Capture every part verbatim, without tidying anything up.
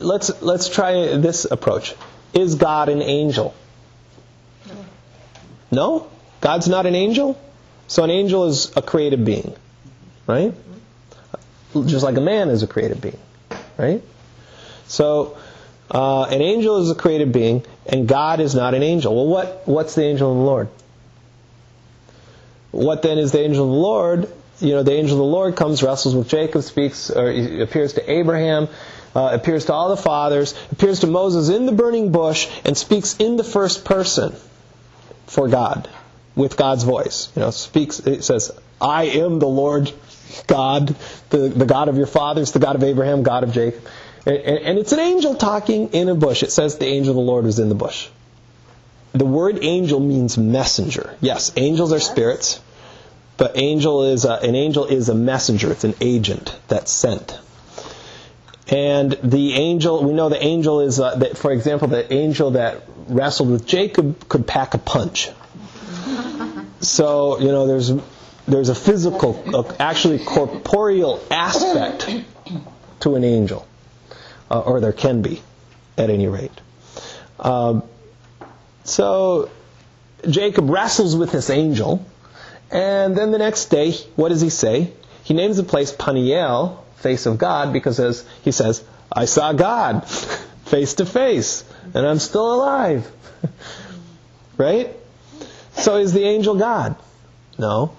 let's let's try this approach. Is God an angel? No? God's not an angel? So an angel is a created being, right? Just like a man is a created being, right? So uh, an angel is a created being, and God is not an angel. Well, what what's the angel of the Lord? What then is the angel of the Lord? You know, the angel of the Lord comes, wrestles with Jacob, speaks, or appears to Abraham, uh, appears to all the fathers, appears to Moses in the burning bush, and speaks in the first person for God, with God's voice. You know, speaks. It says, "I am the Lord God, the, the God of your fathers, the God of Abraham, God of Jacob." And, and it's an angel talking in a bush. It says the angel of the Lord was in the bush. The word angel means messenger. Yes, angels are spirits, but angel is a, an angel is a messenger. It's an agent that's sent. And the angel, we know the angel is, uh, that, for example, the angel that wrestled with Jacob could pack a punch. So, you know, there's there's a physical, uh, actually corporeal aspect to an angel. Uh, or there can be, at any rate. Um, so, Jacob wrestles with this angel, and then the next day, what does he say? He names the place Peniel, face of God, because as he says, I saw God face to face, and I'm still alive. Right? So is the angel God? No.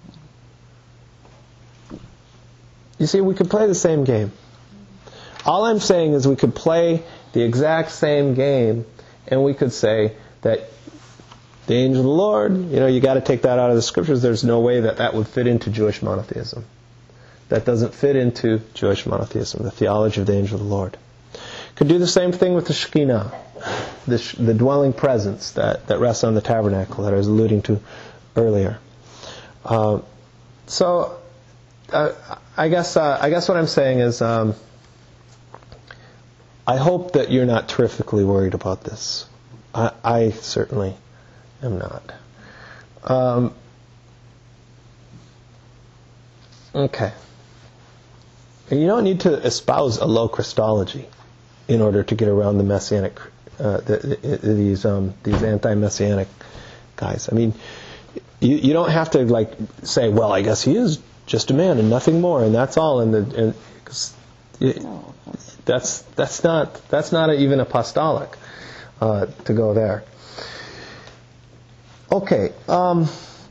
You see, we could play the same game. All I'm saying is we could play the exact same game, and we could say that the angel of the Lord, you know, you got to take that out of the scriptures. There's no way that that would fit into Jewish monotheism. That doesn't fit into Jewish monotheism, the theology of the angel of the Lord. Could do the same thing with the Shekinah, the, the dwelling presence that, that rests on the tabernacle that I was alluding to earlier. Uh, so, uh, I guess uh, I guess what I'm saying is, um, I hope that you're not terrifically worried about this. I, I certainly am not. Um, okay. And you don't need to espouse a low Christology in order to get around the messianic, uh, the, the, these um, these anti-messianic guys. I mean, you, you don't have to like say, well, I guess he is just a man and nothing more, and that's all. And the and, 'cause it, that's that's not that's not a, even apostolic uh, to go there. Okay, um,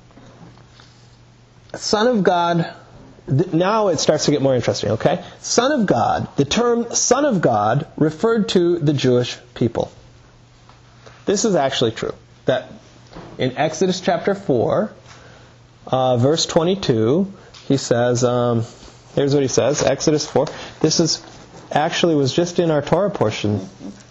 Son of God. Now it starts to get more interesting, okay? Son of God. The term Son of God referred to the Jewish people. This is actually true. That in Exodus chapter four, uh, verse twenty-two, he says, um, here's what he says, Exodus four. This is actually was just in our Torah portion.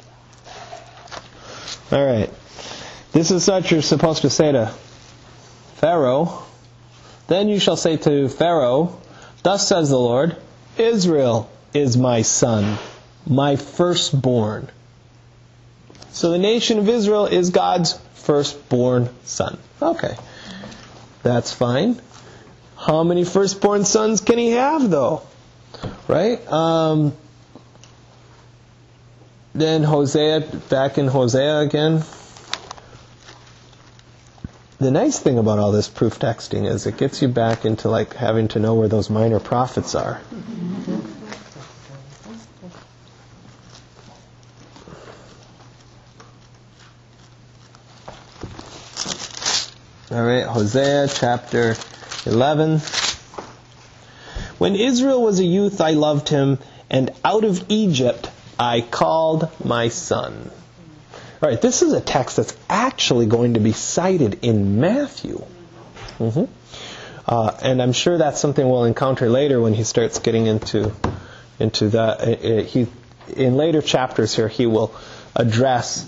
All right. This is what you're supposed to say to Pharaoh. Then you shall say to Pharaoh, thus says the Lord, Israel is my son, my firstborn. So the nation of Israel is God's firstborn son. Okay, that's fine. How many firstborn sons can he have, though? Right? Um, then Hosea, back in Hosea again. The nice thing about all this proof texting is it gets you back into like having to know where those minor prophets are. All right, Hosea chapter eleven. When Israel was a youth, I loved him, and out of Egypt I called my son. All right, this is a text that's actually going to be cited in Matthew. Mm-hmm. Uh, and I'm sure that's something we'll encounter later when he starts getting into into that. Uh, he in later chapters here he will address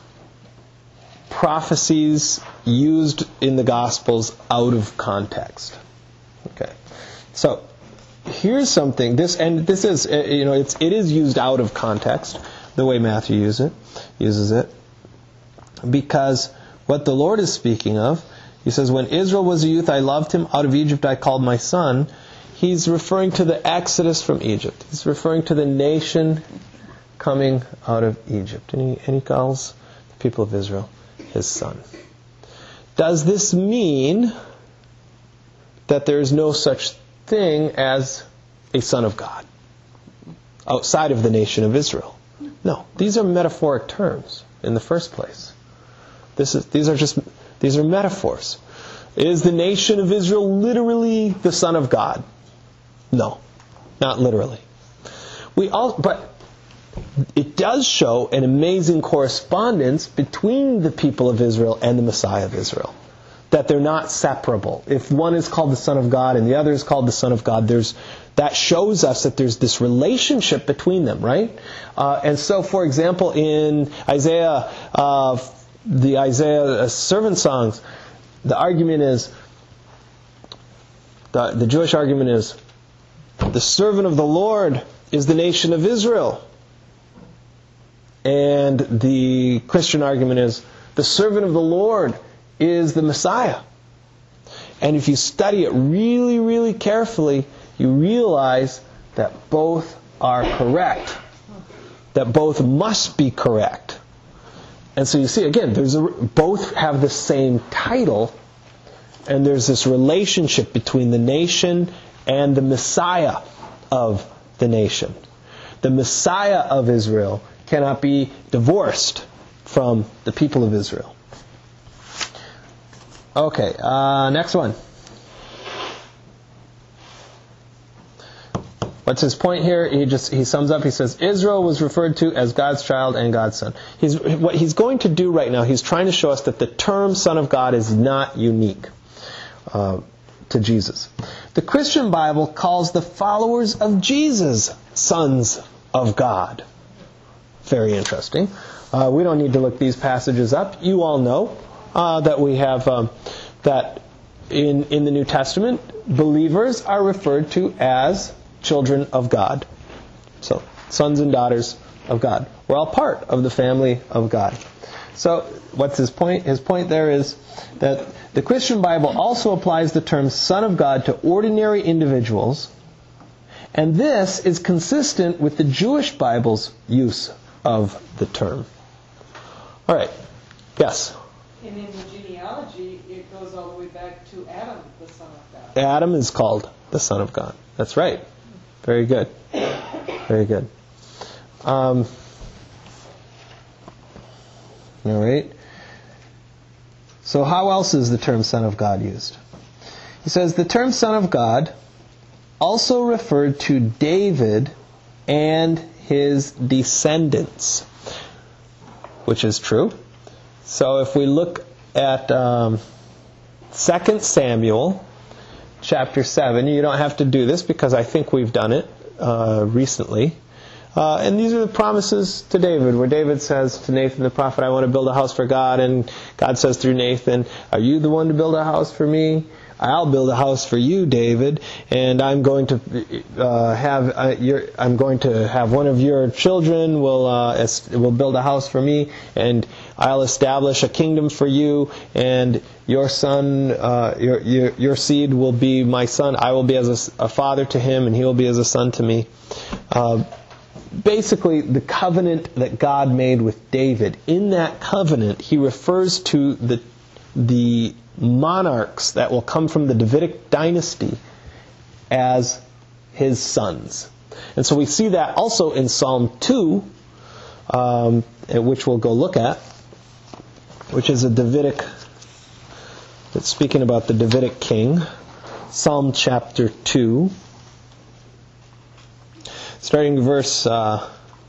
prophecies used in the Gospels out of context. Okay, so here's something. This and this is uh, you know it's it is used out of context the way Matthew uses it uses it. Because what the Lord is speaking of, he says, when Israel was a youth, I loved him. Out of Egypt I called my son. He's referring to the exodus from Egypt. He's referring to the nation coming out of Egypt. And he, and he calls the people of Israel his son. Does this mean that there is no such thing as a son of God outside of the nation of Israel? No. These are metaphoric terms in the first place. This is, these are just these are metaphors. Is the nation of Israel literally the son of God? No, not literally. We all, but it does show an amazing correspondence between the people of Israel and the Messiah of Israel. That they're not separable. If one is called the Son of God and the other is called the Son of God, there's that shows us that there's this relationship between them, right? Uh, and so, for example, in Isaiah, uh, the Isaiah servant songs, the argument is, the, the Jewish argument is, the servant of the Lord is the nation of Israel. And the Christian argument is, the servant of the Lord is the Messiah. And if you study it really, really carefully, you realize that both are correct. That both must be correct. And so you see, again, there's a, both have the same title, and there's this relationship between the nation and the Messiah of the nation. The Messiah of Israel cannot be divorced from the people of Israel. Okay, uh, next one. What's his point here? He just he sums up. He says Israel was referred to as God's child and God's son. He's what he's going to do right now. He's trying to show us that the term "Son of God" is not unique uh, to Jesus. The Christian Bible calls the followers of Jesus sons of God. Very interesting. Uh, we don't need to look these passages up. You all know uh, that we have um, that in in the New Testament, believers are referred to as children of God. So, sons and daughters of God. We're all part of the family of God. So, what's his point? His point there is that the Christian Bible also applies the term Son of God to ordinary individuals, and this is consistent with the Jewish Bible's use of the term. All right. Yes? And in the genealogy, it goes all the way back to Adam, the Son of God. Adam is called the Son of God. That's right. Very good. Very good. Um, all right. So how else is the term Son of God used? He says the term Son of God also referred to David and his descendants, which is true. So if we look at um, Second Samuel chapter seven, you don't have to do this because I think we've done it uh, recently. Uh, and these are the promises to David, where David says to Nathan the prophet, I want to build a house for God. And God says through Nathan, are you the one to build a house for me? I'll build a house for you, David, and I'm going to uh, have uh, your, I'm going to have one of your children will uh, will build a house for me, and I'll establish a kingdom for you, and your son, uh, your, your your seed will be my son. I will be as a, a father to him, and he will be as a son to me. Uh, basically, the covenant that God made with David. In that covenant, he refers to the the monarchs that will come from the Davidic dynasty as his sons. And so we see that also in Psalm two, um, which we'll go look at, which is a Davidic, it's speaking about the Davidic king. Psalm chapter two, starting verse uh,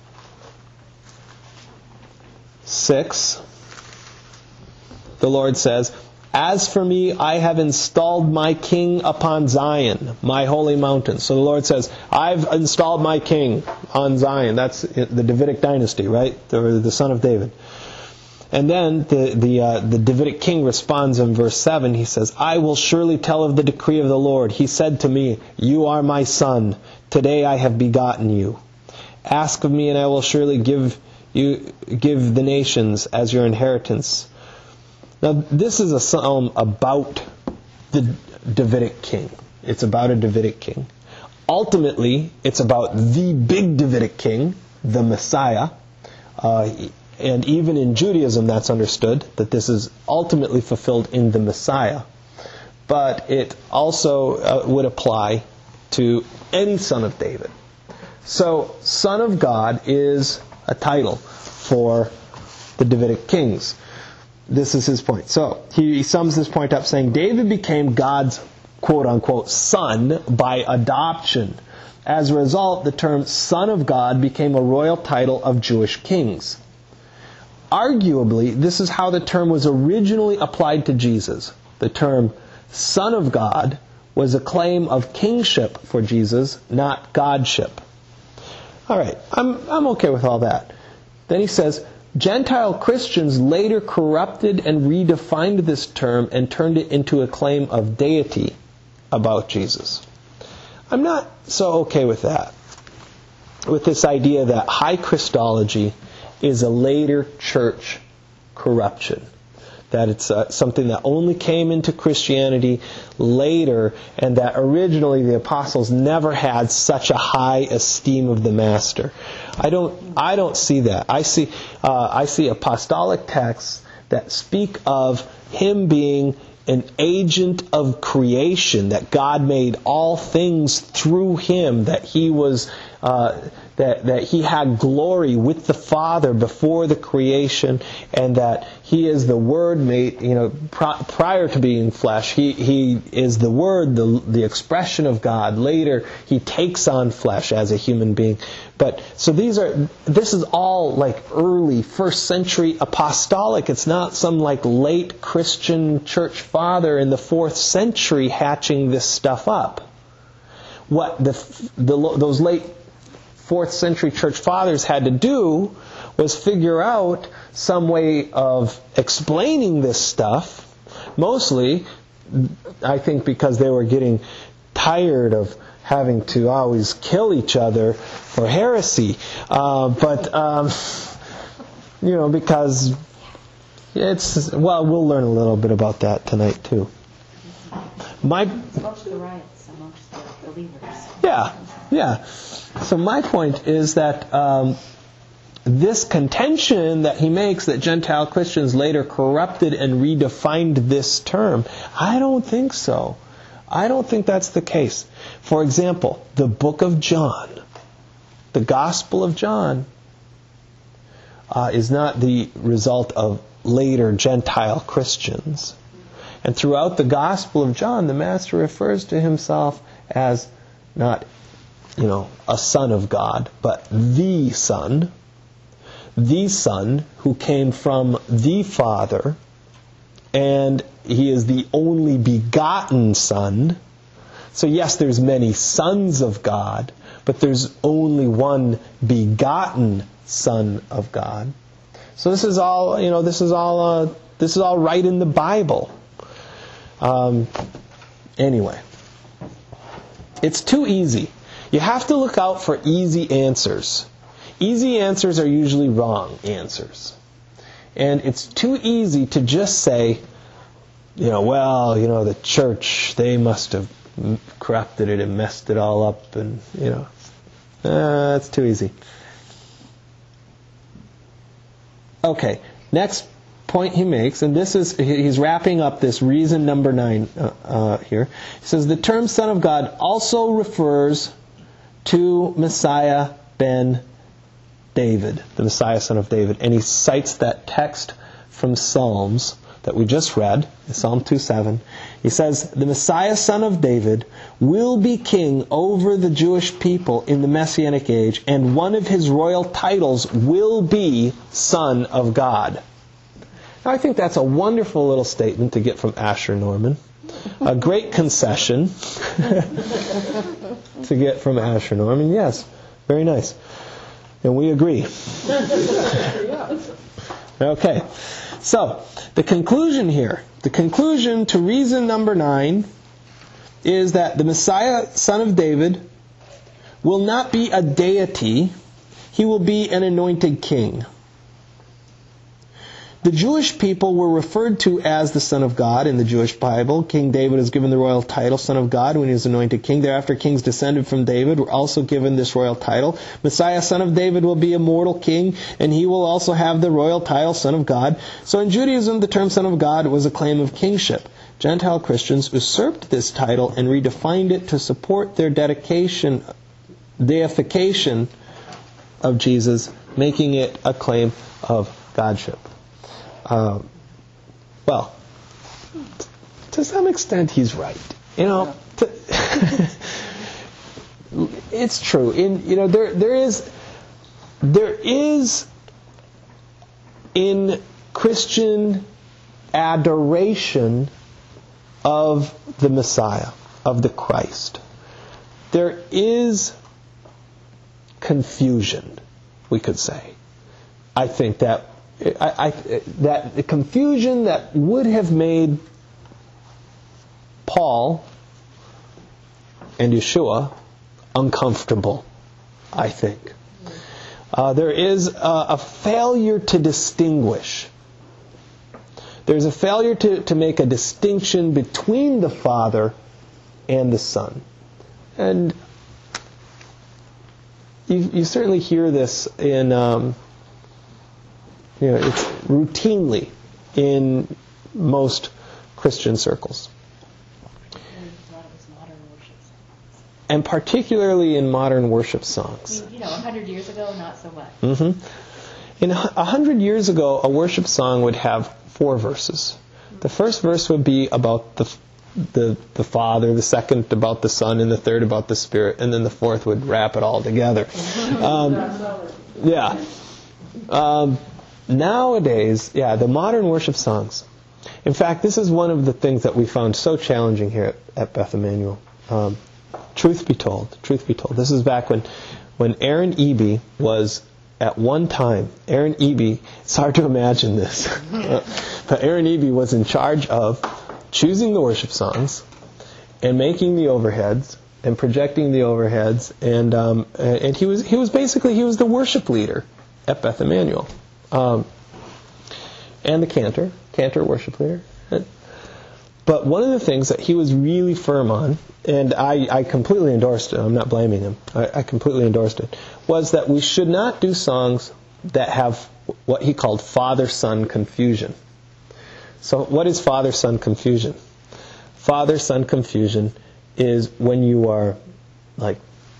six. The Lord says, as for me, I have installed my king upon Zion, my holy mountain. So the Lord says, I've installed my king on Zion. That's the Davidic dynasty, right? The, the son of David. And then the the, uh, the Davidic king responds in verse seven. He says, I will surely tell of the decree of the Lord. He said to me, you are my son. Today I have begotten you. Ask of me, and I will surely give you give the nations as your inheritance. Now, this is a psalm about the Davidic king. It's about a Davidic king. Ultimately, it's about the big Davidic king, the Messiah. Uh, and even in Judaism that's understood, that this is ultimately fulfilled in the Messiah. But it also uh, would apply to any son of David. So, Son of God is a title for the Davidic kings. This is his point. So, he sums this point up saying, David became God's quote-unquote son by adoption. As a result, the term Son of God became a royal title of Jewish kings. Arguably, this is how the term was originally applied to Jesus. The term Son of God was a claim of kingship for Jesus, not godship. All right, I'm, I'm okay with all that. Then he says, Gentile Christians later corrupted and redefined this term and turned it into a claim of deity about Jesus. I'm not so okay with that. With this idea that high Christology is a later church corruption. That it's uh, something that only came into Christianity later, and that originally the apostles never had such a high esteem of the Master. I don't, I don't see that. I see, uh, I see apostolic texts that speak of him being an agent of creation, that God made all things through him, that he was, uh, that that he had glory with the Father before the creation, and that he is the Word made, you know, pr- prior to being flesh. He he is the Word, the the expression of God. Later, he takes on flesh as a human being. But so these are, this is all like early first century apostolic. It's not some like late Christian church father in the fourth century hatching this stuff up. What the, the those late fourth century church fathers had to do was figure out some way of explaining this stuff. Mostly, I think because they were getting tired of having to always kill each other for heresy. Uh, but, um, you know, because it's, well, we'll learn a little bit about that tonight too. My, Most of the riots amongst the believers. Yeah, yeah. So my point is that um, this contention that he makes, that Gentile Christians later corrupted and redefined this term, I don't think so. I don't think that's the case. For example, the book of John, the Gospel of John, uh, is not the result of later Gentile Christians. And throughout the Gospel of John, the Master refers to himself as not, you know, a son of God, but the Son, the Son who came from the Father, and he is the only begotten Son. So yes, there's many sons of God, but there's only one begotten Son of God. So this is all, you know, this is all, uh, this is all right in the Bible. Um, anyway, it's too easy. You have to look out for easy answers. Easy answers are usually wrong answers. And it's too easy to just say, you know, well, you know, the church, they must have corrupted it and messed it all up, and, you know, uh, that's too easy. Okay, next point he makes, and this is, he's wrapping up this reason number nine uh, uh, here. He says, the term Son of God also refers to Messiah ben David, the Messiah son of David. And he cites that text from Psalms that we just read, Psalm two seven. He says, the Messiah son of David will be king over the Jewish people in the Messianic age, and one of his royal titles will be Son of God. Now, I think that's a wonderful little statement to get from Asher Norman. A great concession to get from Asher Norman. Yes, very nice. And we agree. Okay. So, the conclusion here, the conclusion to reason number nine is that the Messiah, son of David, will not be a deity. He will be an anointed king. the Jewish people were referred to as the Son of God in the Jewish Bible. King David is given the royal title, Son of God, when he was anointed king. Thereafter, kings descended from David were also given this royal title. Messiah, Son of David, will be a mortal king, and he will also have the royal title, Son of God. So in Judaism, the term Son of God was a claim of kingship. Gentile Christians usurped this title and redefined it to support their dedication, deification of Jesus, making it a claim of godship. Um, well, to some extent, he's right. You know, to, it's true. In you know, there there is there is in Christian adoration of the Messiah, of the Christ, there is confusion, we could say. I think that I, I, that the confusion that would have made Paul and Yeshua uncomfortable, I think. Uh, there is a, a failure to distinguish. There's a failure to, to make a distinction between the Father and the Son. And you, you certainly hear this in... Um, You know, it's routinely in most Christian circles. And particularly in modern worship songs. I mean, you know, a hundred years ago, not so much. Mm-hmm. In a hundred years ago, a worship song would have four verses. The first verse would be about the the the Father, the second about the Son, and the third about the Spirit, and then the fourth would wrap it all together. Um, yeah. Um, Nowadays, yeah, the modern worship songs. In fact, this is one of the things that we found so challenging here at, at Beth Emmanuel. Um, truth be told, truth be told, this is back when, when Aaron Eby was at one time, Aaron Eby, it's hard to imagine this, but Aaron Eby was in charge of choosing the worship songs and making the overheads and projecting the overheads, and um, and he was he was basically he was the worship leader at Beth Emmanuel. Um, and the cantor, cantor worship leader. But one of the things that he was really firm on, and I, I completely endorsed it, I'm not blaming him, I, I completely endorsed it, was that we should not do songs that have what he called father-son confusion. So what is father-son confusion? Father-son confusion is when you are like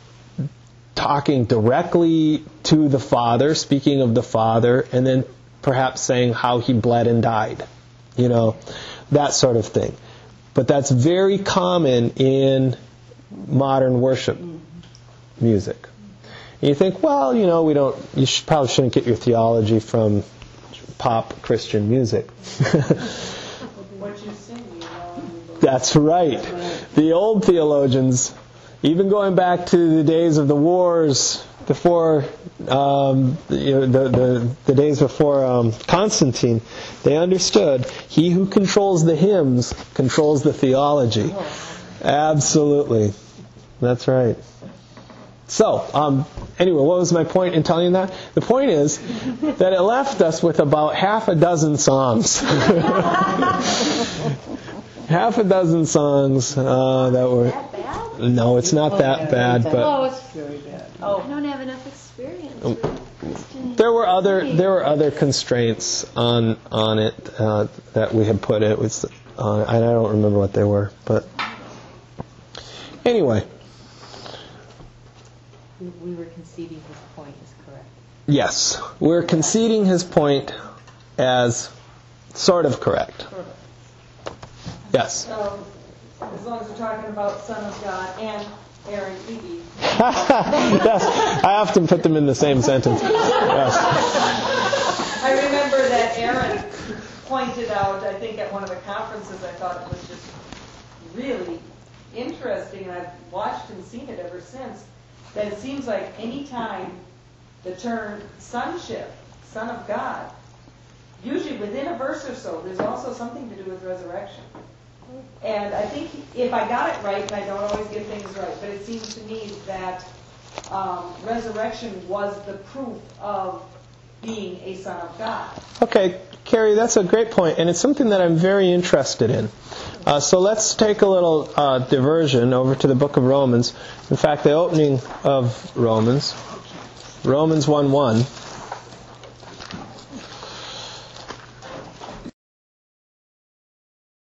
talking directly to the Father, speaking of the Father, and then perhaps saying how he bled and died. You know, that sort of thing. But that's very common in modern worship music. And you think, well, you know, we don't. You should, probably shouldn't get your theology from pop Christian music. What you sing, you know. That's right. The old theologians, even going back to the days of the wars before, um, you know, the, the the days before um, Constantine, they understood he who controls the hymns controls the theology. Absolutely, that's right. So, um, anyway, what was my point in telling you that? The point is that it left us with about half a dozen songs. half a dozen songs uh, that were. That bad? No, it's not that bad, but Oh, it's very bad. Oh, I don't have enough experience with Christian. there were other there were other constraints on on it uh, that we had put it was. Uh, and I don't remember what they were, but anyway. We were conceding his point is correct. Yes, we're conceding his point as sort of correct. Yes. So, as long as we're talking about Son of God and Aaron Eby. Yes, I often put them in the same sentence. Yes. I remember that Aaron pointed out, I think at one of the conferences, I thought it was just really interesting, and I've watched and seen it ever since, that it seems like any time the term sonship, Son of God, usually within a verse or so, there's also something to do with resurrection. And I think if I got it right, and I don't always get things right, but it seems to me that um, resurrection was the proof of being a son of God. Okay, Carrie, that's a great point, and it's something that I'm very interested in. Uh, so let's take a little uh, diversion over to the book of Romans. In fact, the opening of Romans, Romans one one.